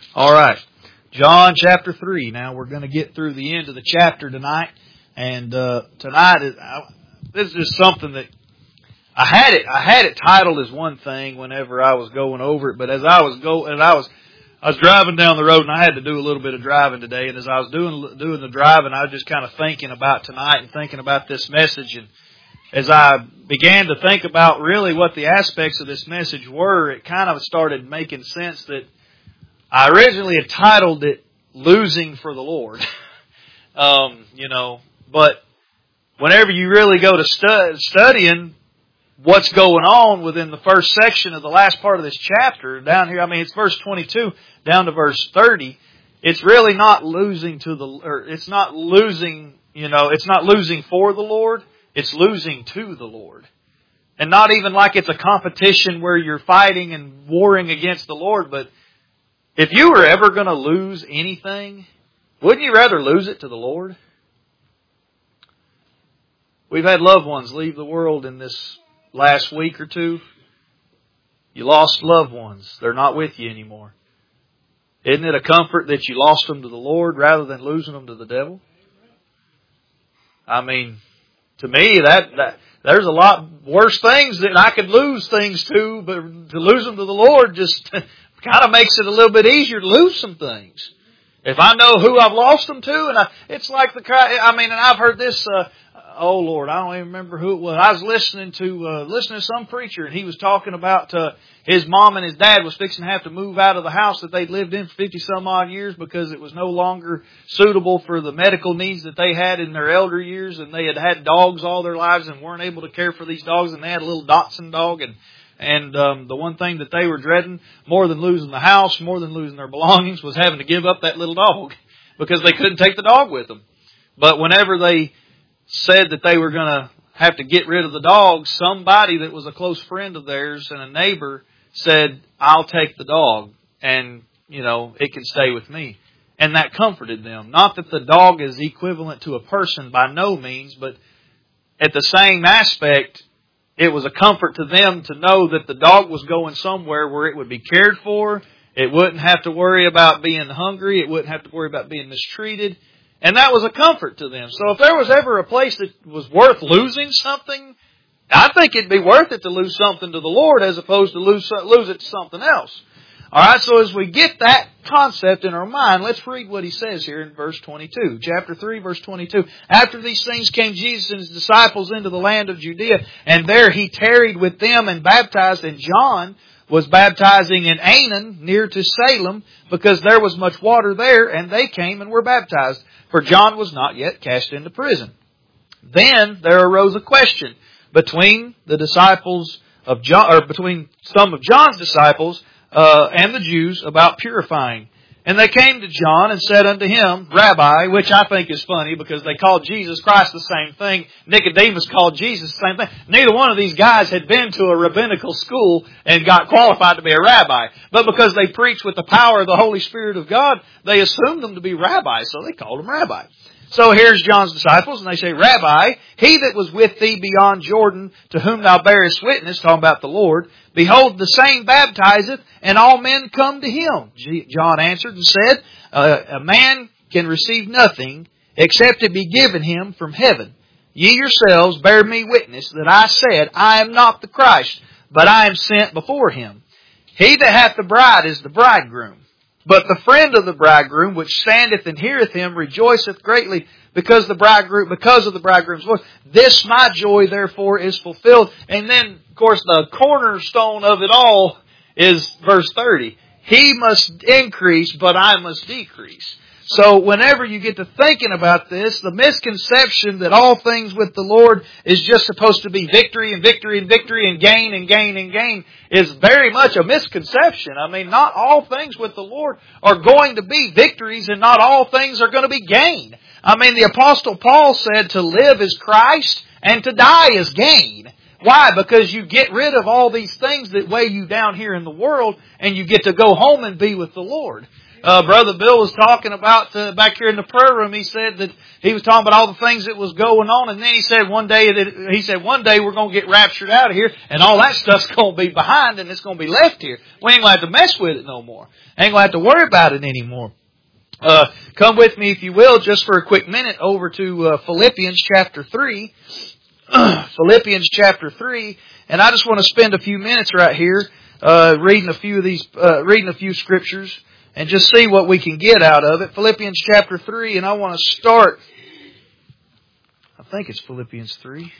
All right. John chapter 3. Now we're going to get through the end of the chapter tonight. And tonight, this is just something that I had it titled as one thing whenever I was going over it. But as I was driving down the road, and I had to do a little bit of driving today. And as I was doing the driving, I was just kind of thinking about tonight and thinking about this message. And as I began to think about really what the aspects of this message were, it kind of started making sense that I originally had titled it "Losing for the Lord." But whenever you really go to studying what's going on within the first section of the last part of this chapter, down here, it's verse 22 down to verse 30, it's really not losing it's not losing for the Lord, it's losing to the Lord. And not even like it's a competition where you're fighting and warring against the Lord, but if you were ever going to lose anything, wouldn't you rather lose it to the Lord? We've had loved ones leave the world in this last week or two. You lost loved ones. They're not with you anymore. Isn't it a comfort that you lost them to the Lord rather than losing them to the devil? To me, that there's a lot worse things that I could lose things to, but to lose them to the Lord just kind of makes it a little bit easier to lose some things. If I know who I've lost them to, and it's like and I've heard this, oh Lord, I don't even remember who it was. I was listening to some preacher, and he was talking about his mom and his dad was fixing to have to move out of the house that they'd lived in for 50 some odd years because it was no longer suitable for the medical needs that they had in their elder years, and they had had dogs all their lives and weren't able to care for these dogs, and they had a little Dachshund dog, and the one thing that they were dreading more than losing the house, more than losing their belongings, was having to give up that little dog because they couldn't take the dog with them. But whenever they said that they were going to have to get rid of the dog, somebody that was a close friend of theirs and a neighbor said, "I'll take the dog and, it can stay with me." And that comforted them. Not that the dog is equivalent to a person by no means, but at the same aspect, it was a comfort to them to know that the dog was going somewhere where it would be cared for. It wouldn't have to worry about being hungry. It wouldn't have to worry about being mistreated. And that was a comfort to them. So if there was ever a place that was worth losing something, I think it'd be worth it to lose something to the Lord as opposed to lose it to something else. All right, so as we get that concept in our mind, let's read what he says here in verse 22. Chapter 3, verse 22. After these things came Jesus and his disciples into the land of Judea, and there he tarried with them and baptized, and John was baptizing in Aenon near to Salem, because there was much water there, and they came and were baptized, for John was not yet cast into prison. Then there arose a question between the disciples of John, or between some of John's disciples and the Jews about purifying. And they came to John and said unto him, "Rabbi," which I think is funny because they called Jesus Christ the same thing. Nicodemus called Jesus the same thing. Neither one of these guys had been to a rabbinical school and got qualified to be a rabbi. But because they preached with the power of the Holy Spirit of God, they assumed them to be rabbis, so they called them rabbi. So here's John's disciples, and they say, "Rabbi, he that was with thee beyond Jordan, to whom thou bearest witness," talking about the Lord, "behold, the same baptizeth, and all men come to him." John answered and said, "A man can receive nothing except it be given him from heaven. Ye yourselves bear me witness that I said, I am not the Christ, but I am sent before him. He that hath the bride is the bridegroom. But the friend of the bridegroom, which standeth and heareth him, rejoiceth greatly because of the bridegroom's voice. This my joy, therefore, is fulfilled." And then, of course, the cornerstone of it all is verse 30. "He must increase, but I must decrease." So whenever you get to thinking about this, the misconception that all things with the Lord is just supposed to be victory and victory and victory and gain and gain and gain is very much a misconception. Not all things with the Lord are going to be victories, and not all things are going to be gain. The Apostle Paul said to live is Christ and to die is gain. Why? Because you get rid of all these things that weigh you down here in the world, and you get to go home and be with the Lord. Brother Bill was talking about back here in the prayer room. He said that he was talking about all the things that was going on, and then he said one day we're going to get raptured out of here, and all that stuff's going to be behind, and it's going to be left here. We ain't going to have to mess with it no more. Ain't going to have to worry about it anymore. Come with me, if you will, just for a quick minute over to Philippians chapter 3. Philippians chapter 3, and I just want to spend a few minutes right here reading a few scriptures and just see what we can get out of it. Philippians chapter 3, and I want to start, I think it's Philippians 3.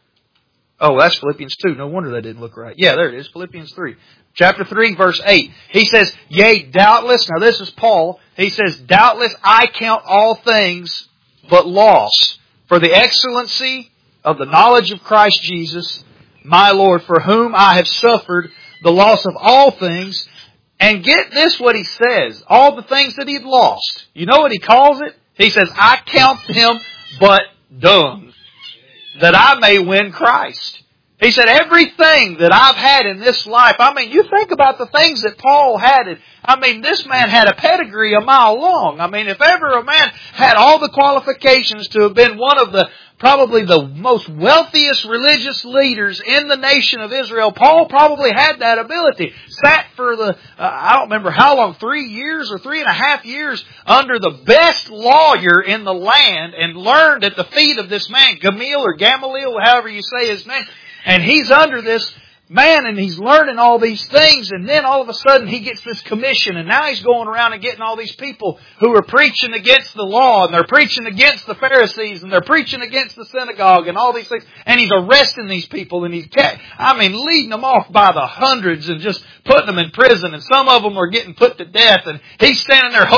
Oh, that's Philippians 2. No wonder that didn't look right. Yeah, there it is, Philippians 3. Chapter 3, verse 8. He says, yea, doubtless, now this is Paul, he says, doubtless I count all things but loss for the excellency of the knowledge of Christ Jesus, my Lord, for whom I have suffered the loss of all things. And get this what he says, all the things that he'd lost. You know what he calls it? He says, I count them but dung, that I may win Christ. He said, everything that I've had in this life, I mean, you think about the things that Paul had. I mean, this man had a pedigree a mile long. I mean, if ever a man had all the qualifications to have been one of probably the most wealthiest religious leaders in the nation of Israel, Paul probably had that ability. Sat for I don't remember how long, 3 years or 3.5 years under the best lawyer in the land and learned at the feet of this man, Gamaliel, however you say his name. And he's under this man and he's learning all these things, and then all of a sudden he gets this commission, and now he's going around and getting all these people who are preaching against the law, and they're preaching against the Pharisees, and they're preaching against the synagogue and all these things, and he's arresting these people, and he's leading them off by the hundreds and just putting them in prison, and some of them are getting put to death, and he's standing there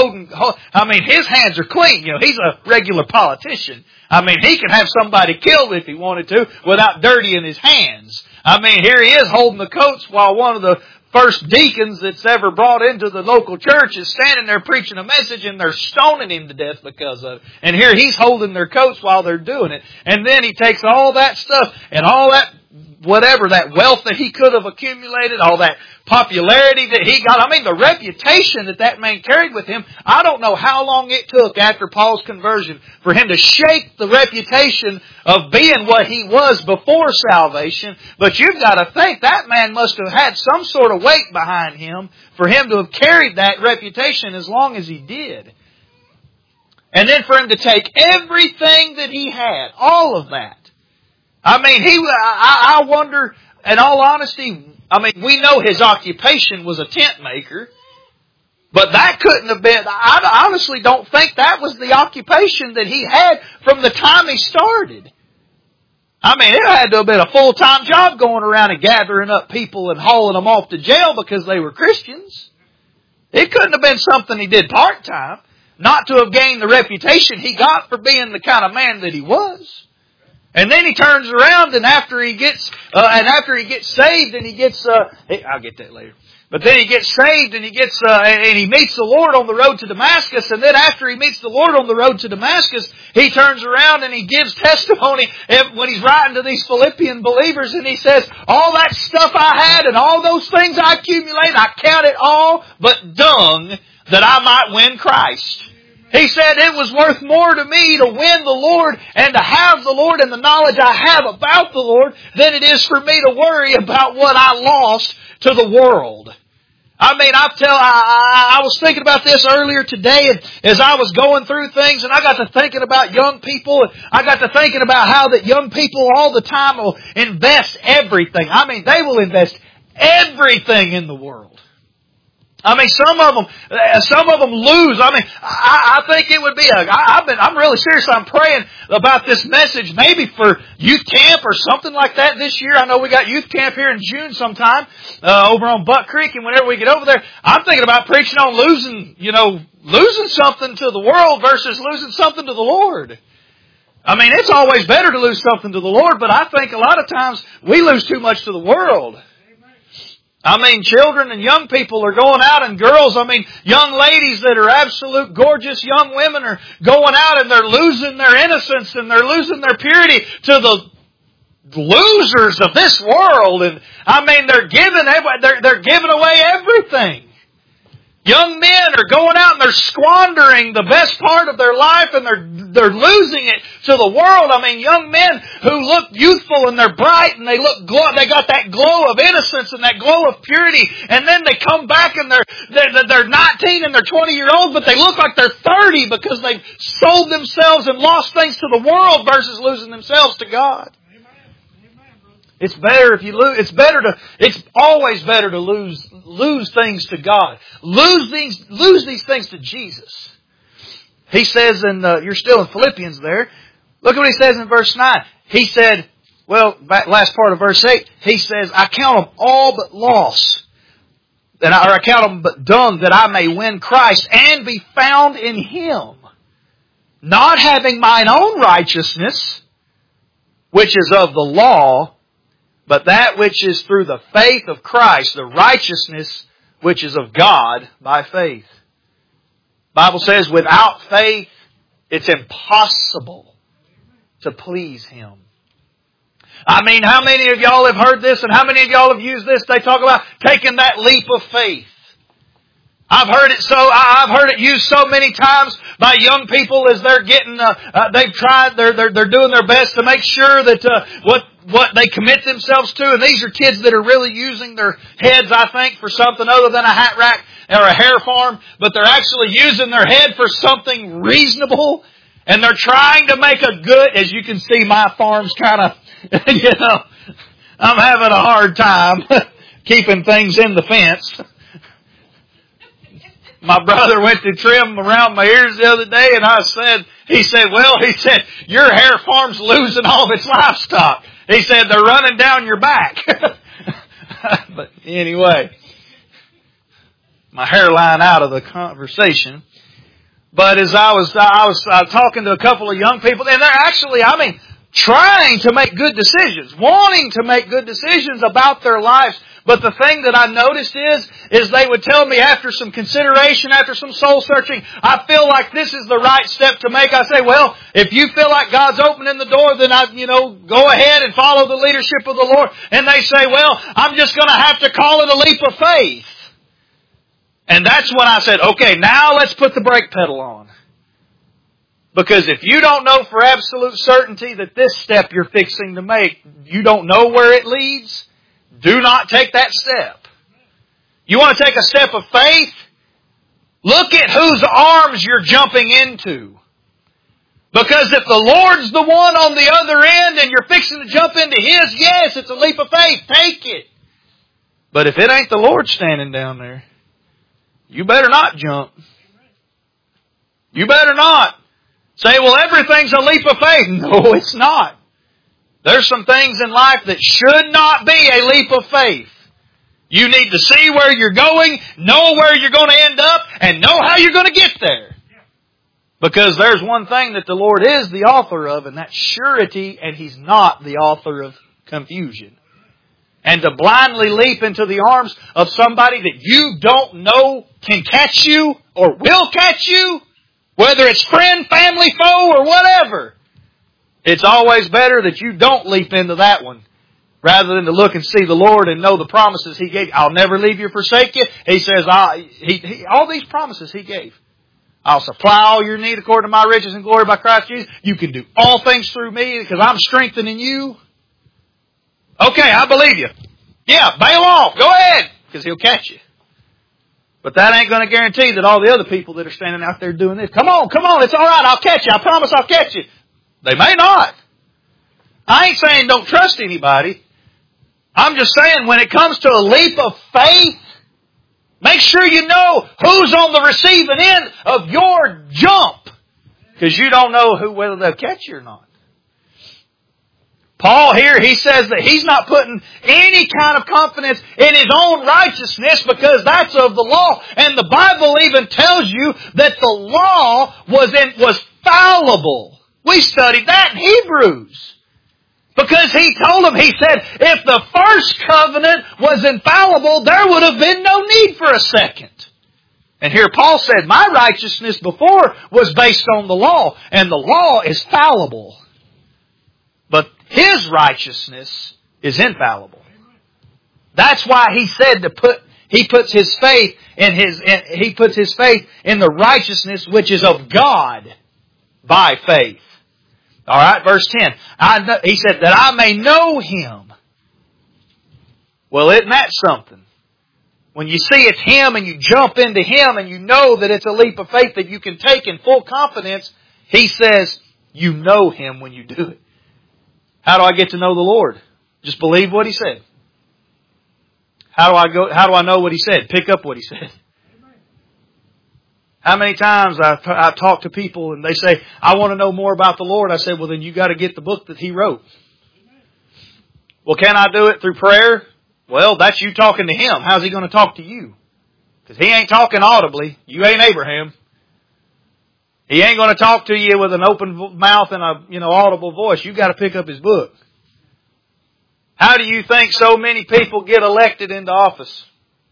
his hands are clean. He's a regular politician. He could have somebody killed if he wanted to without dirtying his hands. Here he is holding the coats while one of the first deacons that's ever brought into the local church is standing there preaching a message, and they're stoning him to death because of it. And here he's holding their coats while they're doing it. And then he takes all that stuff and all that, whatever, that wealth that he could have accumulated, all that popularity that he got. The reputation that man carried with him, I don't know how long it took after Paul's conversion for him to shake the reputation of being what he was before salvation. But you've got to think that man must have had some sort of weight behind him for him to have carried that reputation as long as he did. And then for him to take everything that he had, all of that. I wonder, in all honesty, we know his occupation was a tent maker, but that couldn't have been, I honestly don't think that was the occupation that he had from the time he started. It had to have been a full-time job going around and gathering up people and hauling them off to jail because they were Christians. It couldn't have been something he did part-time, not to have gained the reputation he got for being the kind of man that he was. And then he turns around, and after he gets saved, and he gets, I'll get that later. But then he gets saved, and and he meets the Lord on the road to Damascus. And then after he meets the Lord on the road to Damascus, he turns around and he gives testimony when he's writing to these Philippian believers, and he says, all that stuff I had and all those things I accumulated, I count it all but dung that I might win Christ. He said it was worth more to me to win the Lord and to have the Lord and the knowledge I have about the Lord than it is for me to worry about what I lost to the world. I was thinking about this earlier today, and as I was going through things, and I got to thinking about young people, and I got to thinking about how that young people all the time will invest everything. They will invest everything in the world. Some of them lose. I think it would be I'm really serious. I'm praying about this message maybe for youth camp or something like that this year. I know we got youth camp here in June sometime, over on Buck Creek, and whenever we get over there, I'm thinking about preaching on losing something to the world versus losing something to the Lord. It's always better to lose something to the Lord, but I think a lot of times we lose too much to the world. Children and young people are going out, and girls, young ladies that are absolute gorgeous young women are going out, and they're losing their innocence and they're losing their purity to the losers of this world. And they're giving away everything. Young men are going out and they're squandering the best part of their life and they're losing it to the world. I mean, young men who look youthful and they're bright and they got that glow of innocence and that glow of purity, and then they come back and they're 19 and they're 20-year-olds, but they look like they're 30 because they've sold themselves and lost things to the world versus losing themselves to God. It's better if you lose. It's always better to lose things to God. Lose these things to Jesus. He says you're still in Philippians there. Look at what he says in verse 9. He said, last part of verse 8, he says, I count them all but loss. I count them but dung that I may win Christ and be found in Him. Not having mine own righteousness, which is of the law, but that which is through the faith of Christ, the righteousness which is of God by faith. The Bible says without faith, it's impossible to please Him. I mean, how many of y'all have heard this and how many of y'all have used this? They talk about taking that leap of faith. I've heard it used so many times by young people as they're getting, they're doing their best to make sure that, what they commit themselves to, and these are kids that are really using their heads, I think, for something other than a hat rack or a hair farm, but they're actually using their head for something reasonable, and they're trying to make a good, as you can see, my farm's kind of, I'm having a hard time keeping things in the fence. My brother went to trim around my ears the other day, and he said, your hair farm's losing all of its livestock. He said, they're running down your back. But anyway, my hairline out of the conversation. But as I was talking to a couple of young people, and they're actually, trying to make good decisions, wanting to make good decisions about their lives. But the thing that I noticed is they would tell me after some consideration, after some soul searching, I feel like this is the right step to make. I say, well, if you feel like God's opening the door, then go ahead and follow the leadership of the Lord. And they say, well, I'm just going to have to call it a leap of faith. And that's when I said, okay, now let's put the brake pedal on. Because if you don't know for absolute certainty that this step you're fixing to make, you don't know where it leads, do not take that step. You want to take a step of faith? Look at whose arms you're jumping into. Because if the Lord's the one on the other end and you're fixing to jump into His, yes, it's a leap of faith. Take it. But if it ain't the Lord standing down there, you better not jump. You better not. Say, well, everything's a leap of faith. No, it's not. There's some things in life that should not be a leap of faith. You need to see where you're going, know where you're going to end up, and know how you're going to get there. Because there's one thing that the Lord is the author of, and that's surety, and He's not the author of confusion. And to blindly leap into the arms of somebody that you don't know can catch you or will catch you, whether it's friend, family, foe, or whatever, it's always better that you don't leap into that one rather than to look and see the Lord and know the promises He gave. I'll never leave you or forsake you. He says, all these promises He gave. I'll supply all your need according to my riches and glory by Christ Jesus. You can do all things through me because I'm strengthening you. Okay, I believe you. Yeah, bail off. Go ahead because He'll catch you. But that ain't going to guarantee that all the other people that are standing out there doing this, come on, it's all right, I'll catch you. I promise I'll catch you. They may not. I ain't saying don't trust anybody. I'm just saying when it comes to a leap of faith, make sure you know who's on the receiving end of your jump. Because you don't know whether they'll catch you or not. Paul here, he says that he's not putting any kind of confidence in his own righteousness because that's of the law. And the Bible even tells you that the law was fallible. We studied that in Hebrews. Because he told them, he said, if the first covenant was infallible, there would have been no need for a second. And here Paul said, my righteousness before was based on the law, and the law is fallible. But his righteousness is infallible. That's why he said He puts his faith in the righteousness which is of God by faith. All right, verse 10. He said, that I may know Him. Well, isn't that something? When you see it's Him and you jump into Him and you know that it's a leap of faith that you can take in full confidence, He says, you know Him when you do it. How do I get to know the Lord? Just believe what He said. How do I know what He said? Pick up what He said. How many times I've talked to people and they say, I want to know more about the Lord. I said, well then you got to get the book that He wrote. Well, can I do it through prayer? Well, that's you talking to Him. How's He going to talk to you? Because He ain't talking audibly. You ain't Abraham. He ain't going to talk to you with an open mouth and a audible voice. You got to pick up His book. How do you think so many people get elected into office?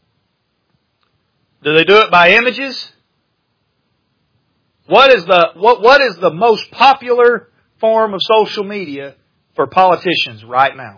Do they do it by images? What is the most popular form of social media for politicians right now?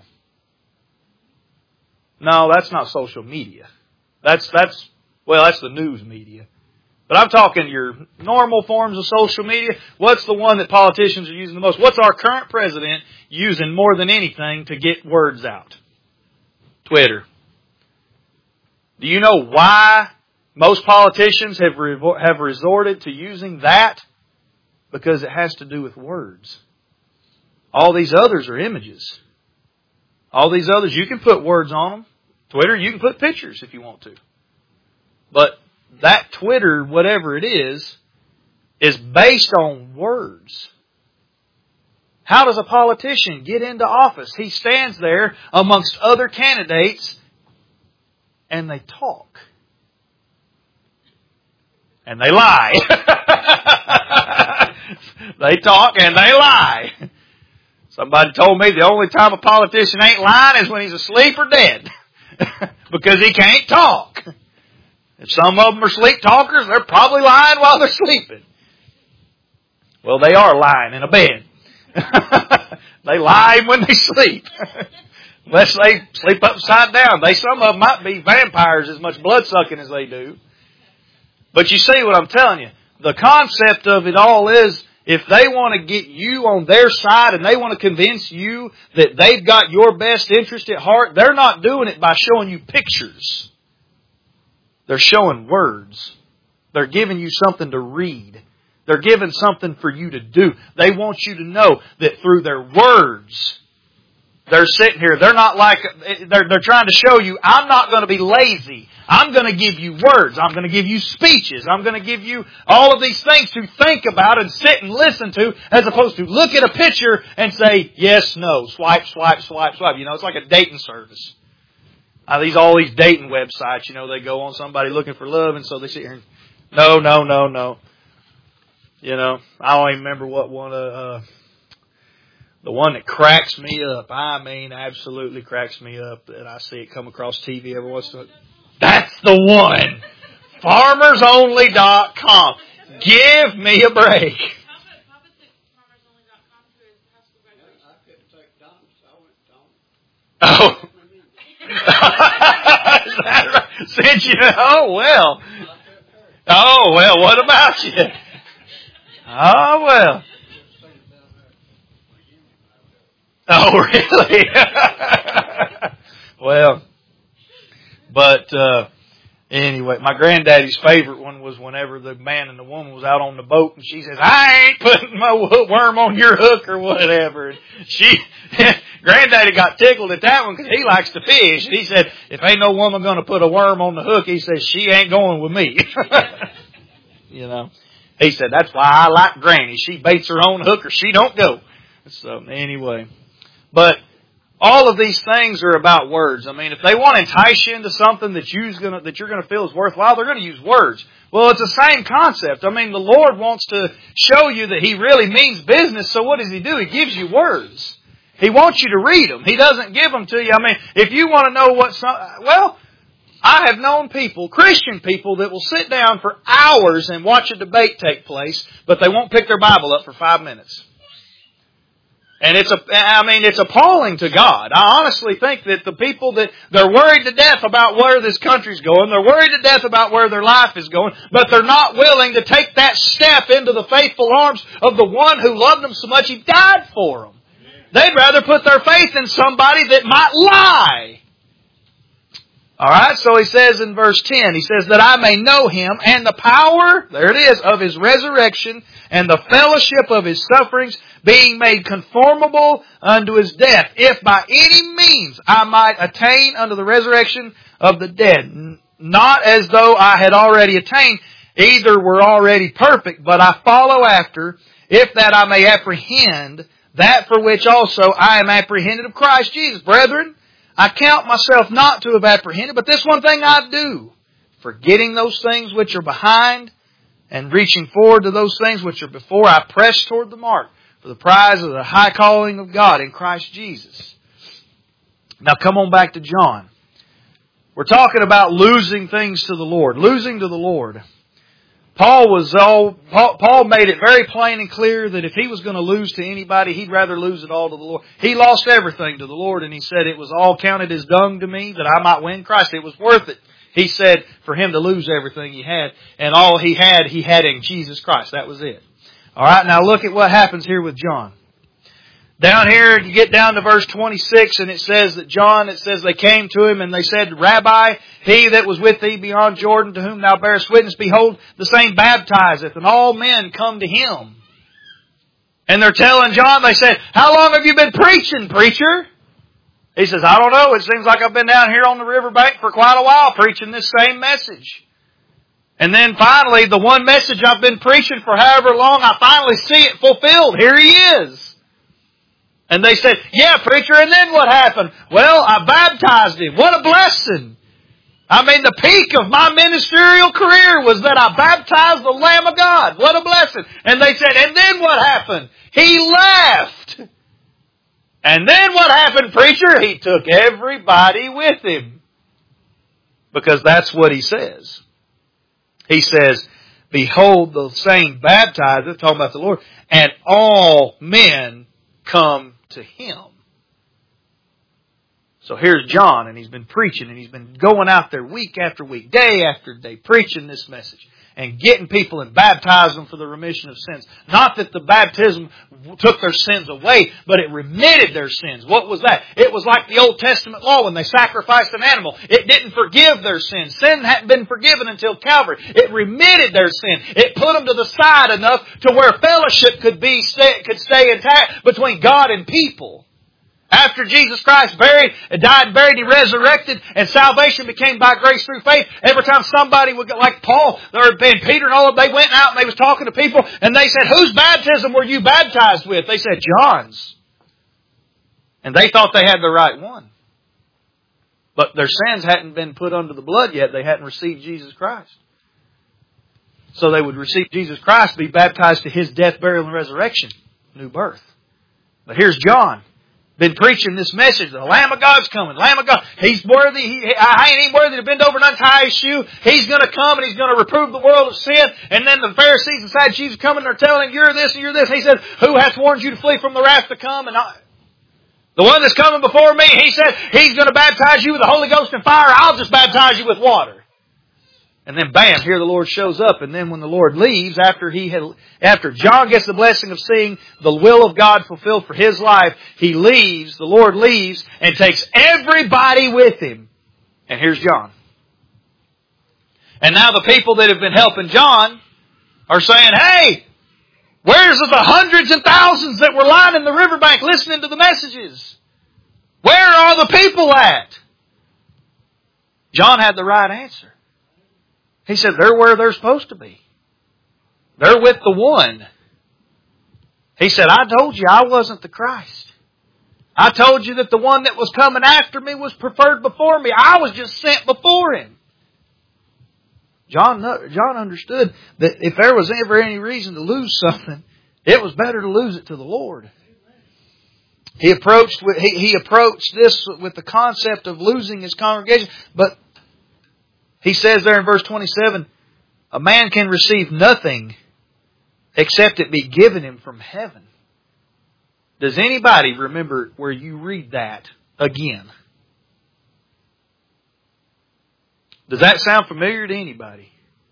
No, that's not social media. That's the news media. But I'm talking your normal forms of social media. What's the one that politicians are using the most? What's our current president using more than anything to get words out? Twitter. Do you know why most politicians have resorted to using that? Because it has to do with words. All these others are images. All these others, you can put words on them. Twitter, you can put pictures if you want to. But that Twitter, whatever it is based on words. How does a politician get into office? He stands there amongst other candidates and they talk. And they lie. They talk and they lie. Somebody told me the only time a politician ain't lying is when he's asleep or dead. Because he can't talk. If some of them are sleep talkers, they're probably lying while they're sleeping. Well, they are lying in a bed. They lie when they sleep. Unless they sleep upside down. Some of them might be vampires as much blood sucking as they do. But you see what I'm telling you. The concept of it all is, if they want to get you on their side and they want to convince you that they've got your best interest at heart, they're not doing it by showing you pictures. They're showing words. They're giving you something to read. They're giving something for you to do. They want you to know that through their words, they're sitting here. They're not like, they're trying to show you, I'm not going to be lazy. I'm going to give you words. I'm going to give you speeches. I'm going to give you all of these things to think about and sit and listen to, as opposed to look at a picture and say, yes, no, swipe, swipe, swipe, swipe. It's like a dating service. All these dating websites, they go on somebody looking for love, and so they sit here and, no. I don't even remember what one, the one that cracks me up. I mean, absolutely cracks me up, that I see it come across TV every once in a while. That's the one! FarmersOnly.com. Give me a break. Oh. Is that right? Since what about you? Oh, well. Oh, really? Well, but anyway, my granddaddy's favorite one was whenever the man and the woman was out on the boat, and she says, I ain't putting my worm on your hook or whatever. And granddaddy got tickled at that one because he likes to fish. And he said, if ain't no woman going to put a worm on the hook, he says, she ain't going with me. He said, that's why I like Granny. She baits her own hook or she don't go. So anyway, but all of these things are about words. I mean, if they want to entice you into something that you're going to feel is worthwhile, they're going to use words. Well, it's the same concept. I mean, the Lord wants to show you that He really means business. So what does He do? He gives you words. He wants you to read them. He doesn't give them to you. I mean, if you want to know I have known people, Christian people, that will sit down for hours and watch a debate take place, but they won't pick their Bible up for 5 minutes. And it's appalling to God. I honestly think that the people that they're worried to death about where this country's going, they're worried to death about where their life is going, but they're not willing to take that step into the faithful arms of the one who loved them so much He died for them. They'd rather put their faith in somebody that might lie. Alright, so he says in verse 10, he says, that I may know Him and the power, there it is, of His resurrection and the fellowship of His sufferings, being made conformable unto His death, if by any means I might attain unto the resurrection of the dead. Not as though I had already attained, either were already perfect, but I follow after, if that I may apprehend that for which also I am apprehended of Christ Jesus. Brethren, I count myself not to have apprehended, but this one thing I do, forgetting those things which are behind and reaching forward to those things which are before, I press toward the mark for the prize of the high calling of God in Christ Jesus. Now come on back to John. We're talking about losing things to the Lord, losing to the Lord. Paul made it very plain and clear that if he was going to lose to anybody, he'd rather lose it all to the Lord. He lost everything to the Lord, and he said it was all counted as dung to me that I might win Christ. It was worth it. He said for him to lose everything he had, and all he had in Jesus Christ. That was it. Alright, now look at what happens here with John. Down here, you get down to verse 26, and it says that they came to him and they said, Rabbi, he that was with thee beyond Jordan, to whom thou bearest witness, behold, the same baptizeth, and all men come to him. And they're telling John, they said, how long have you been preaching, preacher? He says, I don't know, it seems like I've been down here on the riverbank for quite a while preaching this same message. And then finally, the one message I've been preaching for however long, I finally see it fulfilled. Here he is. And they said, yeah, preacher, and then what happened? Well, I baptized him. What a blessing. I mean, the peak of my ministerial career was that I baptized the Lamb of God. What a blessing. And they said, and then what happened? He left. And then what happened, preacher? He took everybody with him. Because that's what he says. He says, behold, the same baptizeth, talking about the Lord, and all men come to him. So here's John, and he's been preaching, and he's been going out there week after week, day after day, preaching this message, and getting people and baptizing them for the remission of sins. Not that the baptism took their sins away, but it remitted their sins. What was that? It was like the Old Testament law when they sacrificed an animal. It didn't forgive their sins. Sin hadn't been forgiven until Calvary. It remitted their sin. It put them to the side enough to where fellowship could stay intact between God and people. After Jesus Christ died, buried, He resurrected, and salvation became by grace through faith. Every time somebody would go, like Paul, and Peter and all of them, they went out and they was talking to people, and they said, whose baptism were you baptized with? They said, John's. And they thought they had the right one. But their sins hadn't been put under the blood yet. They hadn't received Jesus Christ. So they would receive Jesus Christ, be baptized to His death, burial, and resurrection. New birth. But here's John. Been preaching this message. The Lamb of God's coming. Lamb of God. He's worthy. I ain't even worthy to bend over and untie His shoe. He's going to come and He's going to reprove the world of sin. And then the Pharisees inside Jesus coming, they're telling him, you're this and you're this. He says, who hath warned you to flee from the wrath to come? And the one that's coming before me, He said, He's going to baptize you with the Holy Ghost and fire. I'll just baptize you with water. And then bam, here the Lord shows up. And then when the Lord leaves, after John gets the blessing of seeing the will of God fulfilled for his life, the Lord leaves and takes everybody with Him. And here's John. And now the people that have been helping John are saying, hey, where's the hundreds and thousands that were lining the riverbank listening to the messages? Where are the people at? John had the right answer. He said, they're where they're supposed to be. They're with the one. He said, I told you I wasn't the Christ. I told you that the one that was coming after me was preferred before me. I was just sent before Him. John understood that if there was ever any reason to lose something, it was better to lose it to the Lord. He approached this with the concept of losing his congregation, but he says there in verse 27, a man can receive nothing except it be given him from heaven. Does anybody remember where you read that again? Does that sound familiar to anybody?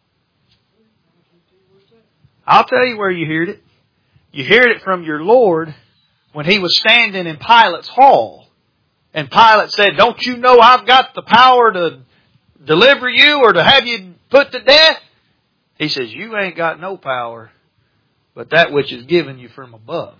I'll tell you where you heard it. You heard it from your Lord when He was standing in Pilate's hall. And Pilate said, don't you know I've got the power to deliver you or to have you put to death? He says, you ain't got no power, but that which is given you from above.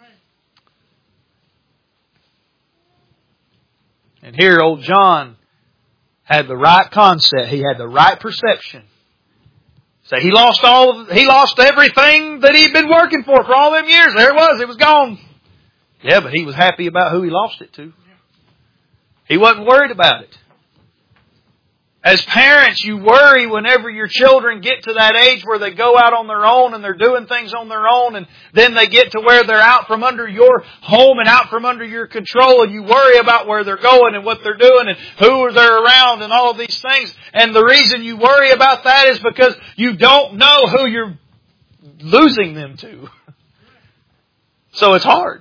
And here old John had the right concept. He had the right perception. So he lost everything that he'd been working for all them years. There it was gone. Yeah, but he was happy about who he lost it to. He wasn't worried about it. As parents, you worry whenever your children get to that age where they go out on their own and they're doing things on their own, and then they get to where they're out from under your home and out from under your control, and you worry about where they're going and what they're doing and who they're around and all of these things. And the reason you worry about that is because you don't know who you're losing them to. So it's hard.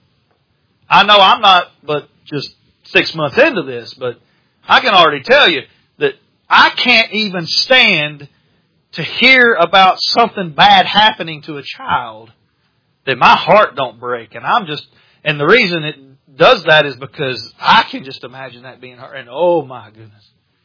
I know I'm not but just 6 months into this, but I can already tell you that I can't even stand to hear about something bad happening to a child that my heart don't break. And the reason it does that is because I can just imagine that being hard. And oh my goodness.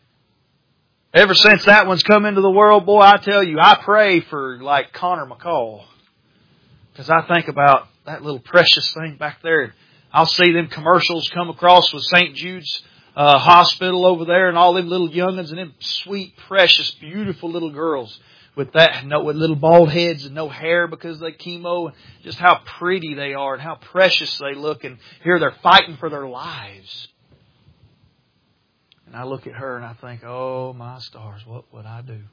Ever since that one's come into the world, boy, I tell you, I pray for like Connor McCall. Because I think about that little precious thing back there. I'll see them commercials come across with St. Jude's hospital over there and all them little young'uns and them sweet, precious, beautiful little girls with little bald heads and no hair because they chemo, and just how pretty they are and how precious they look, and here they're fighting for their lives. And I look at her and I think, oh my stars, what would I do?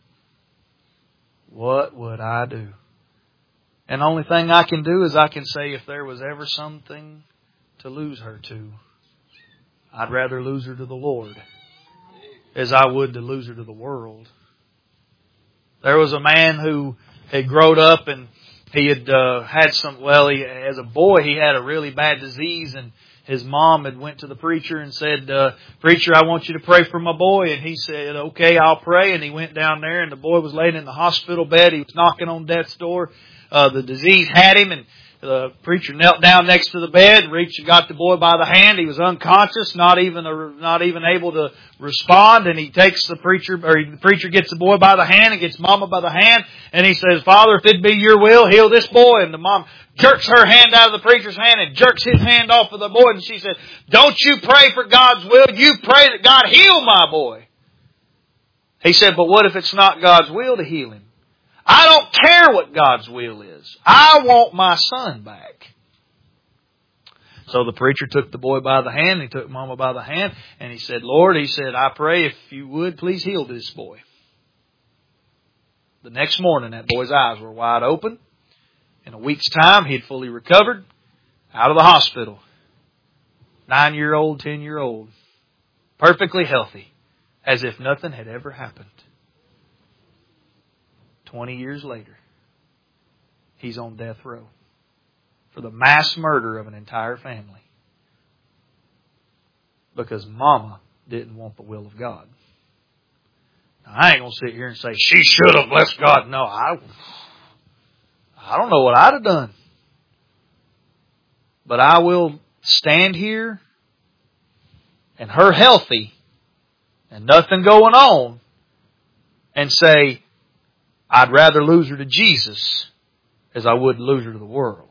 What would I do? And the only thing I can do is I can say, if there was ever something to lose her to, I'd rather lose her to the Lord as I would to lose her to the world. There was a man who had grown up and he had as a boy he had a really bad disease, and his mom had went to the preacher and said, preacher, I want you to pray for my boy. And he said, okay, I'll pray. And he went down there and the boy was laying in the hospital bed. He was knocking on death's door. The disease had him, and the preacher knelt down next to the bed, reached and got the boy by the hand. He was unconscious, not even able to respond. And the preacher gets the boy by the hand and gets Mama by the hand. And he says, Father, if it be your will, heal this boy. And the mom jerks her hand out of the preacher's hand and jerks his hand off of the boy. And she said, don't you pray for God's will. You pray that God heal my boy. He said, but what if it's not God's will to heal him? I don't care what God's will is. I want my son back. So the preacher took the boy by the hand. He took Mama by the hand. And he said, Lord, I pray if you would, please heal this boy. The next morning, that boy's eyes were wide open. In a week's time, he had fully recovered, out of the hospital. 9-year-old, 10-year-old. Perfectly healthy. As if nothing had ever happened. 20 years later, he's on death row for the mass murder of an entire family because Mama didn't want the will of God. Now, I ain't going to sit here and say, she should have, blessed God. No, I don't know what I'd have done. But I will stand here and her healthy and nothing going on and say, I'd rather lose her to Jesus as I would lose her to the world.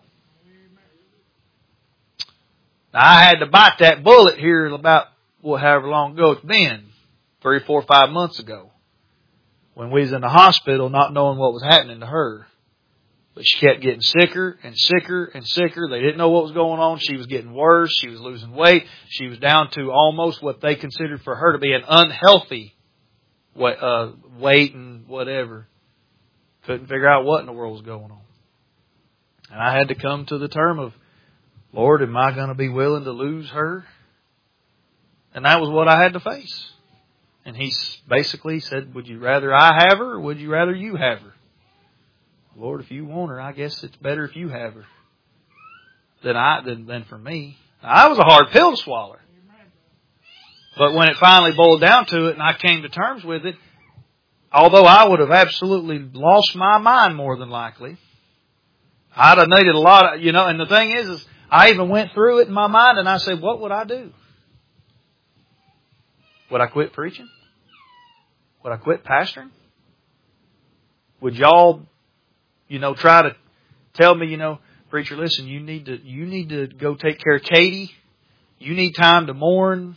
Now, I had to bite that bullet here about, however long ago it's been, 3, 4, 5 months ago, when we was in the hospital not knowing what was happening to her. But she kept getting sicker and sicker and sicker. They didn't know what was going on. She was getting worse. She was losing weight. She was down to almost what they considered for her to be an unhealthy weight and whatever. Couldn't figure out what in the world was going on. And I had to come to the term of, Lord, am I going to be willing to lose her? And that was what I had to face. And he basically said, would you rather I have her or would you rather you have her? Lord, if you want her, I guess it's better if you have her. than for me. I was a hard pill to swallow. But when it finally boiled down to it and I came to terms with it, although I would have absolutely lost my mind more than likely, I'd have needed a lot of, and the thing is I even went through it in my mind and I said, what would I do? Would I quit preaching? Would I quit pastoring? Would y'all, try to tell me, preacher, listen, you need to go take care of Katie. You need time to mourn.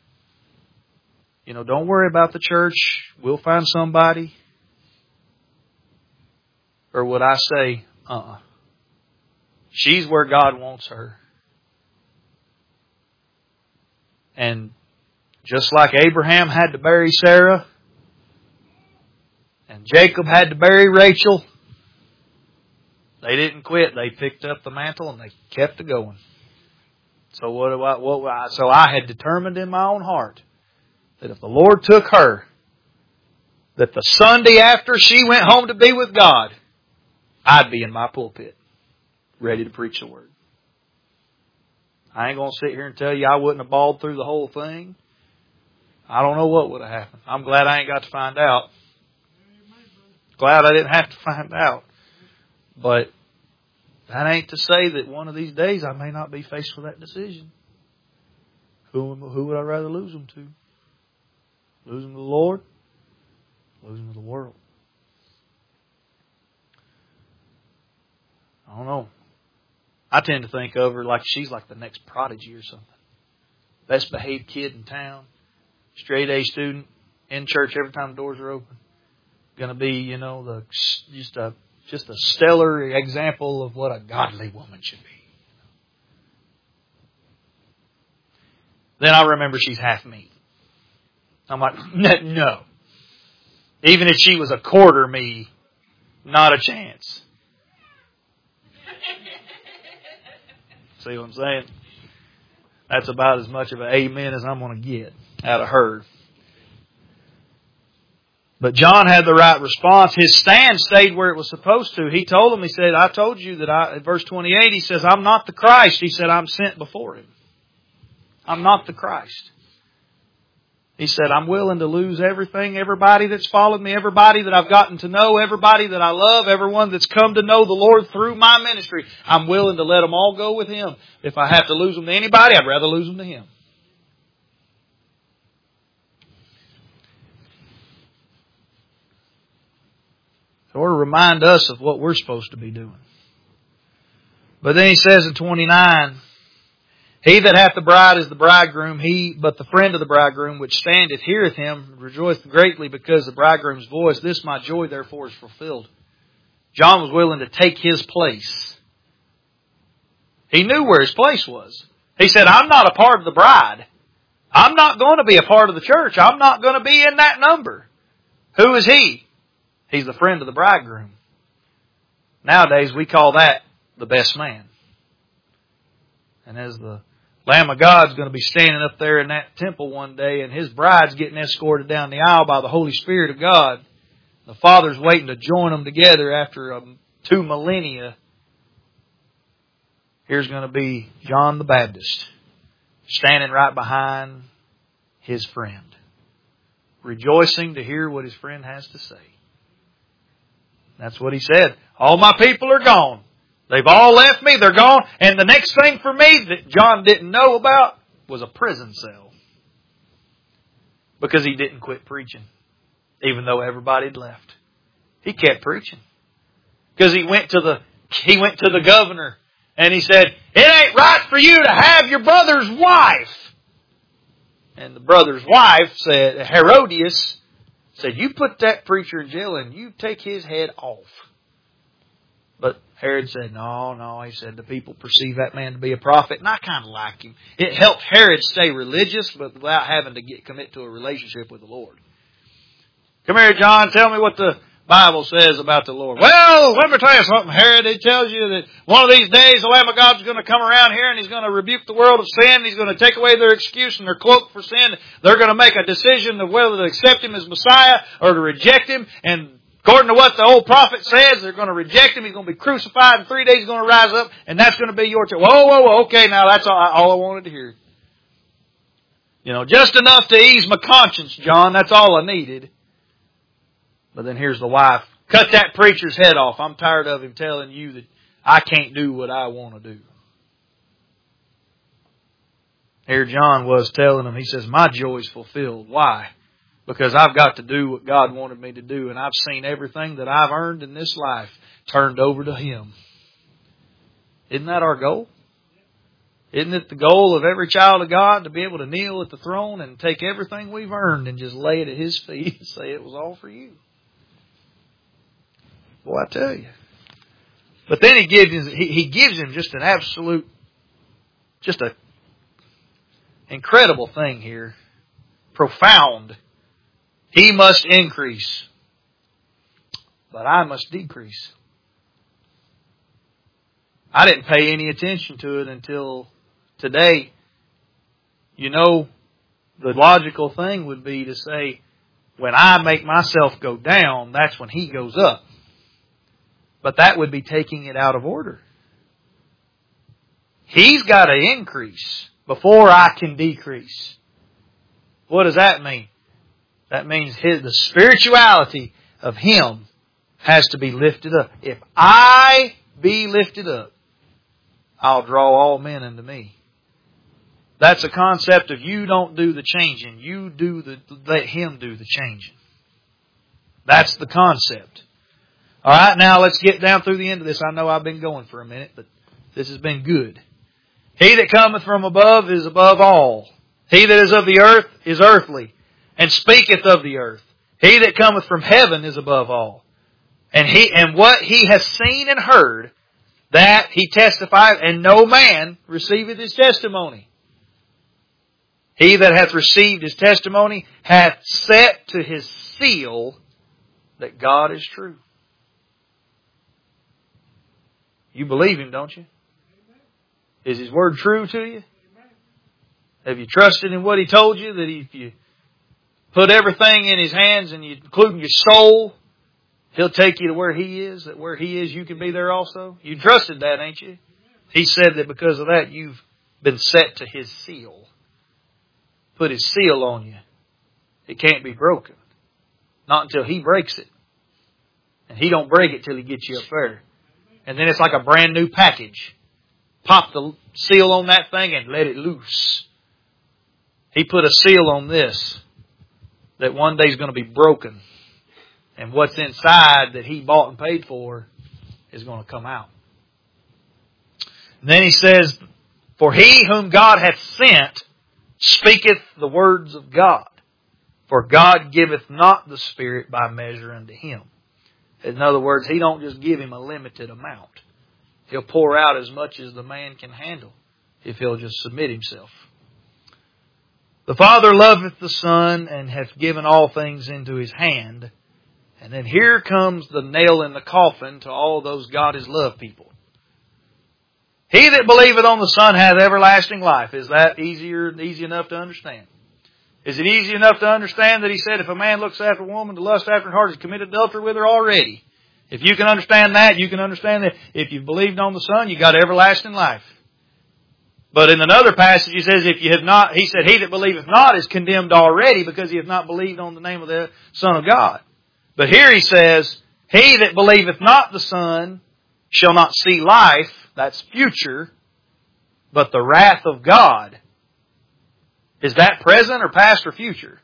Don't worry about the church. We'll find somebody. Or would I say, she's where God wants her. And just like Abraham had to bury Sarah, and Jacob had to bury Rachel, they didn't quit. They picked up the mantle and they kept it going. So so I had determined in my own heart that if the Lord took her, that the Sunday after she went home to be with God, I'd be in my pulpit, ready to preach the Word. I ain't going to sit here and tell you I wouldn't have bawled through the whole thing. I don't know what would have happened. I'm glad I ain't got to find out. Glad I didn't have to find out. But that ain't to say that one of these days I may not be faced with that decision. Who would I rather lose them to? Lose them to the Lord? Lose them to the world? I don't know. I tend to think of her like she's like the next Prodigy or something. Best behaved kid in town. Straight A student. In church every time the doors are open. Going to be, just a stellar example of what a godly woman should be. Then I remember she's half me. I'm like, no. Even if she was a quarter me, not a chance. See what I'm saying? That's about as much of an amen as I'm going to get out of her. But John had the right response. His stand stayed where it was supposed to. He told him, he said, I told you that verse 28, he says, I'm not the Christ. He said, I'm sent before him. I'm not the Christ. He said, I'm willing to lose everything, everybody that's followed me, everybody that I've gotten to know, everybody that I love, everyone that's come to know the Lord through my ministry. I'm willing to let them all go with Him. If I have to lose them to anybody, I'd rather lose them to Him. Or to remind us of what we're supposed to be doing. But then he says in 29, He that hath the bride is the bridegroom, but the friend of the bridegroom which standeth heareth him rejoiceth greatly because the bridegroom's voice. This my joy therefore is fulfilled. John was willing to take his place. He knew where his place was. He said, I'm not a part of the bride. I'm not going to be a part of the church. I'm not going to be in that number. Who is he? He's the friend of the bridegroom. Nowadays we call that the best man. And as the Lamb of God's going to be standing up there in that temple one day and His bride's getting escorted down the aisle by the Holy Spirit of God, the Father's waiting to join them together after 2 millennia. Here's going to be John the Baptist standing right behind his friend, rejoicing to hear what his friend has to say. That's what he said. All my people are gone. They've all left me. They're gone. And the next thing for me that John didn't know about was a prison cell. Because he didn't quit preaching. Even though everybody had left. He kept preaching. Because he went to the governor and he said, it ain't right for you to have your brother's wife. And the brother's wife said, Herodias, said, you put that preacher in jail and you take his head off. But Herod said, no. He said, the people perceive that man to be a prophet. And I kind of like him. It helped Herod stay religious, but without having to commit to a relationship with the Lord. Come here, John. Tell me what the Bible says about the Lord. Well, let me tell you something, Herod. It tells you that one of these days the Lamb of God's going to come around here and He's going to rebuke the world of sin. He's going to take away their excuse and their cloak for sin. They're going to make a decision of whether to accept Him as Messiah or to reject Him. And According to what the old prophet says, they're going to reject Him. He's going to be crucified. In 3 days He's going to rise up. And that's going to be your church. Whoa. Okay, now that's all I wanted to hear. Just enough to ease my conscience, John. That's all I needed. But then here's the wife. Cut that preacher's head off. I'm tired of him telling you that I can't do what I want to do. Here John was telling him, he says, my joy's fulfilled. Why? Because I've got to do what God wanted me to do, and I've seen everything that I've earned in this life turned over to Him. Isn't that our goal? Isn't it the goal of every child of God to be able to kneel at the throne and take everything we've earned and just lay it at His feet and say it was all for You? Boy, I tell you. But then He gives him just an absolute, just a incredible thing here. Profound. He must increase, but I must decrease. I didn't pay any attention to it until today. The logical thing would be to say, when I make myself go down, that's when He goes up. But that would be taking it out of order. He's got to increase before I can decrease. What does that mean? That means the spirituality of Him has to be lifted up. If I be lifted up, I'll draw all men unto me. That's a concept of you don't do the changing. Let Him do the changing. That's the concept. All right, now let's get down through the end of this. I know I've been going for a minute, but this has been good. He that cometh from above is above all. He that is of the earth is earthly, and speaketh of the earth. He that cometh from heaven is above all. And what he has seen and heard, that he testifieth, and no man receiveth his testimony. He that hath received his testimony hath set to his seal that God is true. You believe Him, don't you? Is His Word true to you? Have you trusted in what He told you? That if you put everything in His hands, and including your soul, He'll take you to where He is. That where He is, you can be there also. You trusted that, ain't you? He said that because of that, you've been set to His seal. Put His seal on you. It can't be broken. Not until He breaks it. And He don't break it till He gets you up there. And then it's like a brand new package. Pop the seal on that thing and let it loose. He put a seal on this that one day is going to be broken. And what's inside that He bought and paid for is going to come out. And then He says, for He whom God hath sent speaketh the words of God. For God giveth not the Spirit by measure unto him. In other words, He don't just give him a limited amount. He'll pour out as much as the man can handle if he'll just submit himself. The Father loveth the Son and hath given all things into His hand. And then here comes the nail in the coffin to all those God is love people. He that believeth on the Son hath everlasting life. Is that easy enough to understand? Is it easy enough to understand that He said if a man looks after a woman to lust after her heart, he's committed adultery with her already? If you can understand that, you can understand that if you've believed on the Son, you got everlasting life. But in another passage, He says, if you have not, He said, he that believeth not is condemned already because he hath not believed on the name of the Son of God. But here He says, he that believeth not the Son shall not see life, that's future, but the wrath of God. Is that present or past or future?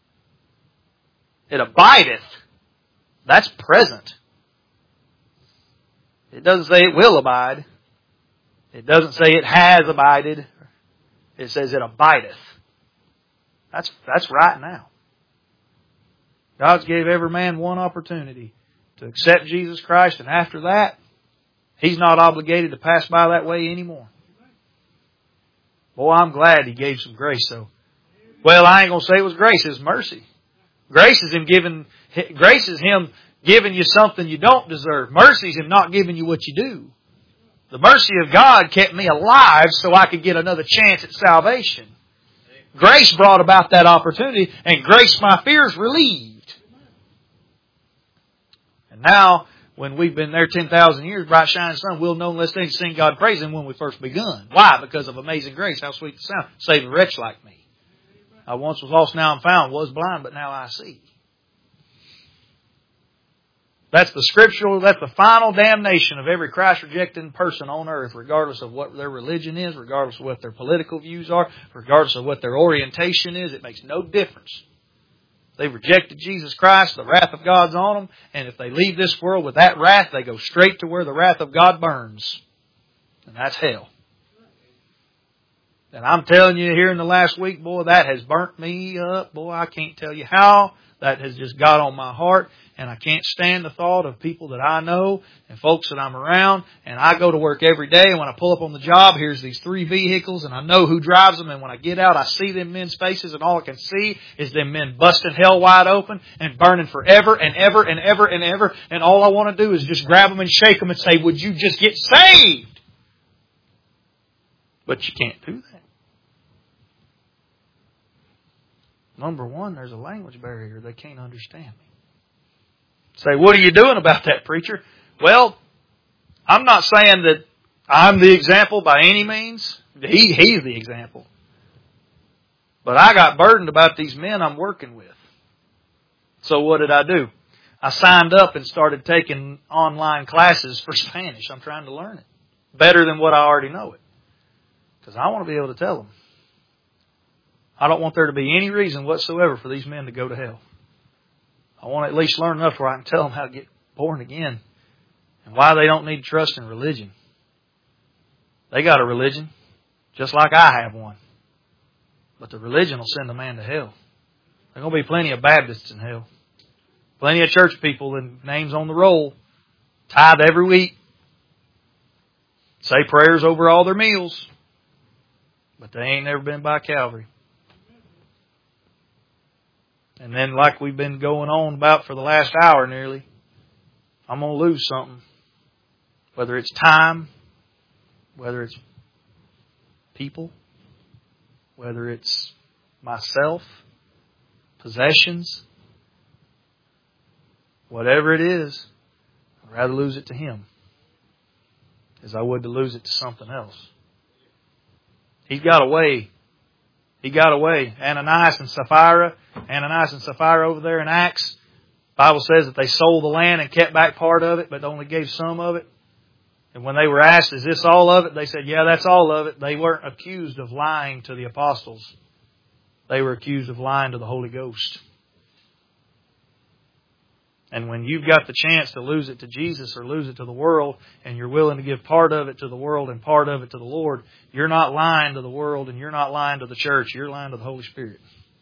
It abideth. That's present. It doesn't say it will abide. It doesn't say it has abided. It says it abideth. That's right now. God's gave every man one opportunity to accept Jesus Christ, and after that, he's not obligated to pass by that way anymore. Boy, I'm glad He gave some grace, though. Well, I ain't going to say it was grace. It was mercy. Grace is Him giving you something you don't deserve. Mercy is Him not giving you what you do. The mercy of God kept me alive so I could get another chance at salvation. Grace brought about that opportunity, and grace my fears relieved. And now, when we've been there 10,000 years, bright shining sun, we'll know less things sing God praise Him when we first begun. Why? Because of amazing grace. How sweet the sound. Save a wretch like me. I once was lost, now I'm found. Was blind, but now I see. That's the scriptural, that's the final damnation of every Christ-rejecting person on earth, regardless of what their religion is, regardless of what their political views are, regardless of what their orientation is. It makes no difference. They've rejected Jesus Christ, the wrath of God's on them, and if they leave this world with that wrath, they go straight to where the wrath of God burns. And that's hell. And I'm telling you here in the last week, boy, that has burnt me up. Boy, I can't tell you how. That has just got on my heart. And I can't stand the thought of people that I know and folks that I'm around. And I go to work every day, and when I pull up on the job, here's these 3 vehicles, and I know who drives them. And when I get out, I see them men's faces, and all I can see is them men busting hell wide open and burning forever and ever and ever and ever. And all I want to do is just grab them and shake them and say, would you just get saved? But you can't do that. Number one, there's a language barrier. They can't understand me. Say, what are you doing about that, preacher? Well, I'm not saying that I'm the example by any means. He's the example. But I got burdened about these men I'm working with. So what did I do? I signed up and started taking online classes for Spanish. I'm trying to learn it better than what I already know it. Because I want to be able to tell them. I don't want there to be any reason whatsoever for these men to go to hell. I want to at least learn enough where I can tell them how to get born again and why they don't need trust in religion. They got a religion, just like I have one. But the religion will send a man to hell. There are going to be plenty of Baptists in hell. Plenty of church people and names on the roll, tithe every week, say prayers over all their meals, but they ain't never been by Calvary. And then like we've been going on about for the last hour nearly, I'm going to lose something. Whether it's time, whether it's people, whether it's myself, possessions, whatever it is, I'd rather lose it to Him as I would to lose it to something else. He's got a way. He got away. Ananias and Sapphira over there in Acts, the Bible says that they sold the land and kept back part of it, but only gave some of it. And when they were asked, is this all of it? They said, yeah, that's all of it. They weren't accused of lying to the apostles. They were accused of lying to the Holy Ghost. And when you've got the chance to lose it to Jesus or lose it to the world, and you're willing to give part of it to the world and part of it to the Lord, you're not lying to the world and you're not lying to the church. You're lying to the Holy Spirit.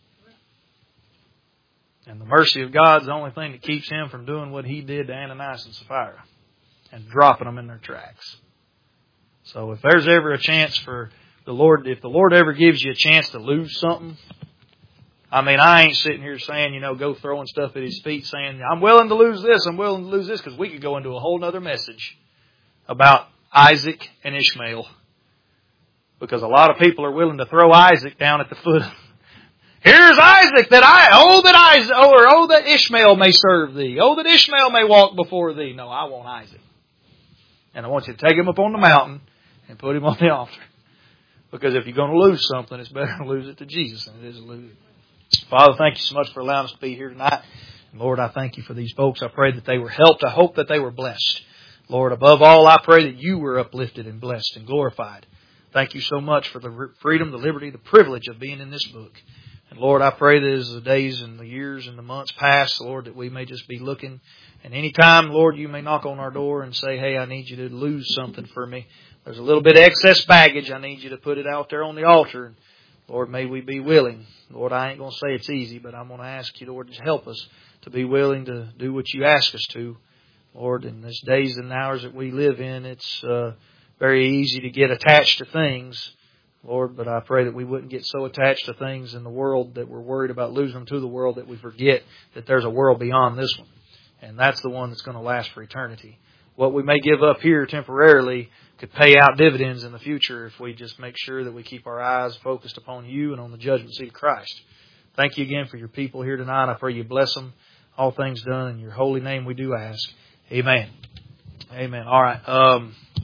And the mercy of God is the only thing that keeps Him from doing what He did to Ananias and Sapphira and dropping them in their tracks. So if there's ever a chance for the Lord, if the Lord ever gives you a chance to lose something, I mean, I ain't sitting here saying, go throwing stuff at His feet saying, I'm willing to lose this, I'm willing to lose this, because we could go into a whole other message about Isaac and Ishmael. Because a lot of people are willing to throw Isaac down at the foot. Here's Isaac that Ishmael may serve thee. Oh, that Ishmael may walk before thee. No, I want Isaac. And I want you to take him up on the mountain and put him on the altar. Because if you're going to lose something, it's better to lose it to Jesus than it is to lose it. Father, thank you so much for allowing us to be here tonight. And Lord, I thank you for these folks. I pray that they were helped. I hope that they were blessed. Lord, above all, I pray that you were uplifted and blessed and glorified. Thank you so much for the freedom, the liberty, the privilege of being in this book. And Lord, I pray that as the days and the years and the months pass, Lord, that we may just be looking. And any time, Lord, you may knock on our door and say, hey, I need you to lose something for me. There's a little bit of excess baggage. I need you to put it out there on the altar. And Lord, may we be willing. Lord, I ain't going to say it's easy, but I'm going to ask you, Lord, to help us to be willing to do what you ask us to. Lord, in these days and hours that we live in, it's very easy to get attached to things. Lord, but I pray that we wouldn't get so attached to things in the world that we're worried about losing them to the world that we forget that there's a world beyond this one. And that's the one that's going to last for eternity. What we may give up here temporarily could pay out dividends in the future if we just make sure that we keep our eyes focused upon you and on the judgment seat of Christ. Thank you again for your people here tonight. I pray you bless them. All things done in your holy name we do ask. Amen. Amen. All right.